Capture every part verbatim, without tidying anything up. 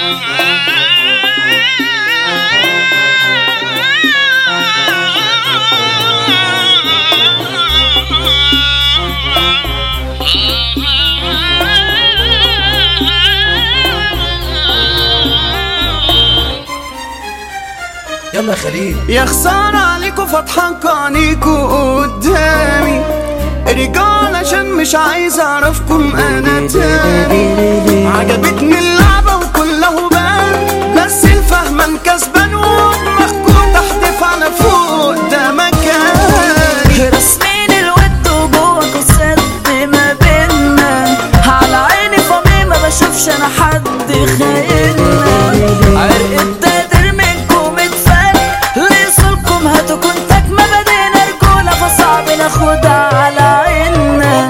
يلا خليل. يا خسارة عليكوا فاتحة عينيكوا قدامي رجال عشان مش عايز اعرفكم انا تاني. عجبتني اللعبة وكله بان بس الفهمان كسبان ودماغكوا تحت فانا فوق ده مكاني. رسمين الود وجواكوا سد ما بينا على عيني فمي ما بشوفش انا حد خايلنا. عرق التقدير منكم اتفك لصولكم هاتوا كنتك ما بدينا رجولة فصعب ناخدها على عيننا.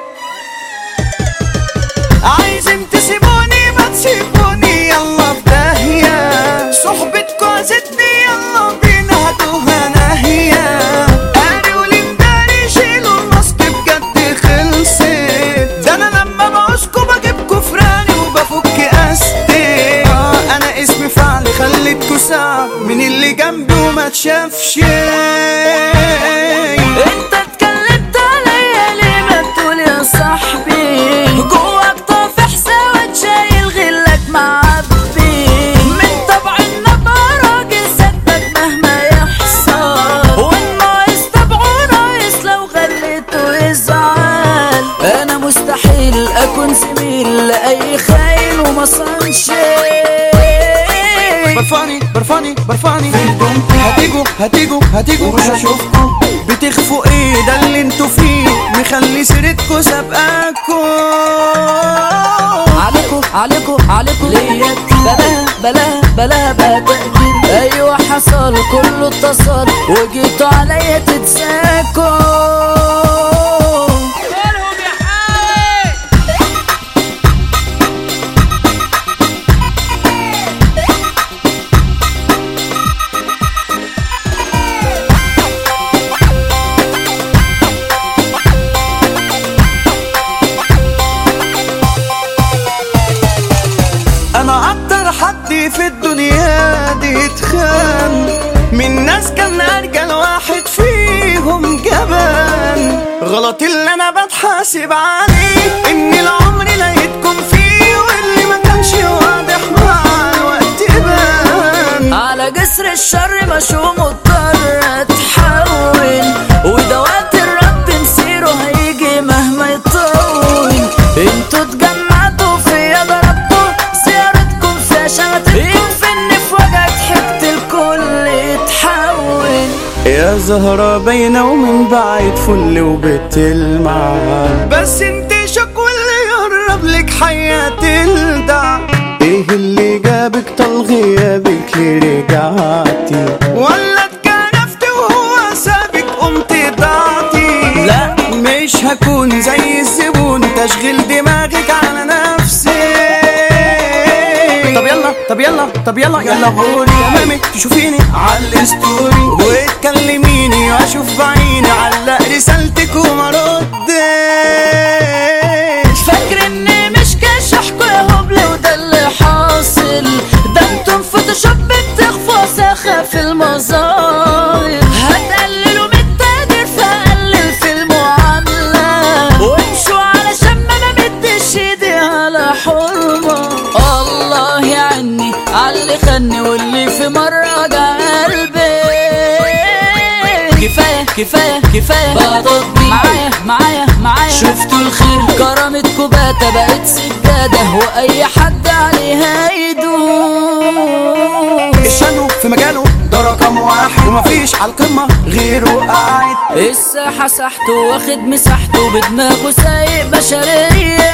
عايزين تسيبوني ما تسيبوني يلا في داهية صحبتكوا عزتني يلا بينا هاتوها ناهية. قاري ولمداري شيلوا الماسك بجد خلصت ده انا لما بعوزكوا بجيبكوا فراني وبفك قاستي. اه انا اسمي فعل خليتكوا ساعة من اللي جنبي وما تشافش. انت اتكلمت عليا ليه ما تقول يا صاحبي جواك طافح سواد شايل غلك معبي. من طبع النبع راجل سدك مهما يحصل والناقص طبعه ناقص لو غليته يزعل. انا مستحيل اكون زميل لاي خاين وما صنش. برفاني برفاني برفاني هتيجوا هتيجوا هتيجوا مش هشوفكوا بتخفوا ايه ده اللي انتوا فيه مخلي سيرتكوا سابقاكوا. عليكوا عليكوا عليكوا ليا بلاها بلاها بلاها بقى تقدير. ايوه حصل كله اتصل وجيتوا عليا تتساكوا. انا اكتر حد في الدنيا دي اتخان من ناس كان ارجل واحد فيهم جبان. غلط اللي انا بتحاسب عليه ان العمر لقيتكم فيه واللي ما كانش واضح مع الوقت بان. على جسر الشر مشوم مضطر اتحول وده وقت الرب مسيره هيجي مهما يطول. انتوا اتجمعتوا فيا ضربتوا زيارتكم فيها شمتتكم يكفني في وجهك حكت الكل يتحول. يا زهرة باينة ومن بعيد فل وبتلمع بس انت شكوى اللي يقرب لك حياة تلدع. ايه اللي جابك طال غيابك ليه رجعتي ولا اتكرفتي وهو سابك قمت ضعتي. لا مش هكون زي الزبون تشغيل دماغك على نفسي. طب يلا طب يلا طب يلا يلا قولي امامك تشوفيني على الستوري وتكلميني واشوف بعيني علق رسالتك وما ردش. فاكر اني مش كاشحكوا يا هبل وده اللي حاصل ده انتم فوتوشوب بتخفوا ساخة في المظاهر. هتقللوا من التقدير فقلل في المعاملة وامشوا علشان ما انا مدش ايدي على حرمة. الله يعني عاللي خدني واللي في مرة جا قلبي. كفاية كفاية كفاية بقى تطبيق معايا معايا معايا. شفتوا الخير كرامتكوا باتا بقت سجادة واي حد عليها يدوس. الشانو في مجاله ده رقم واحد ومفيش عالقمة غيره قاعد. الساحة ساحته واخد مساحته بدماغه سايق بشرية.